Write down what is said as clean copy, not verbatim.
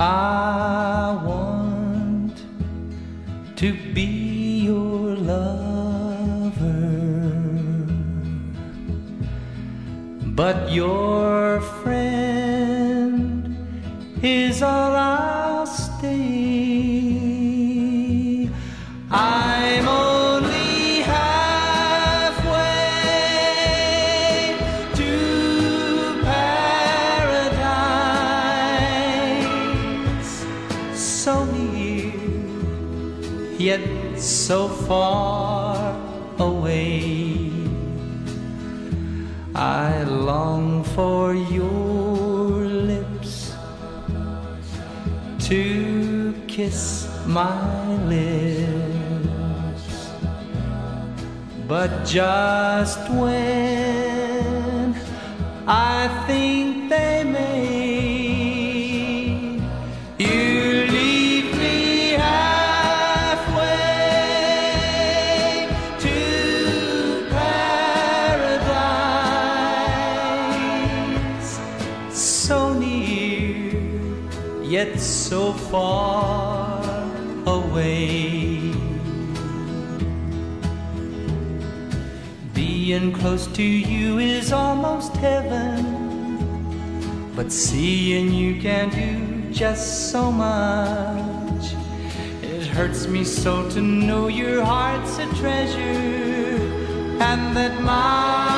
I want to be your lover, but your friend is all I'll stay. I'm only halfway to paradise, so near, yet so far away. I long for your lips to kiss my lips, but just when I think they may, you leave me halfway to paradise, so near, yet so far away. Being close to you is almost heaven, but seeing you can do just so much. It hurts me so to know your heart's a treasure, and that my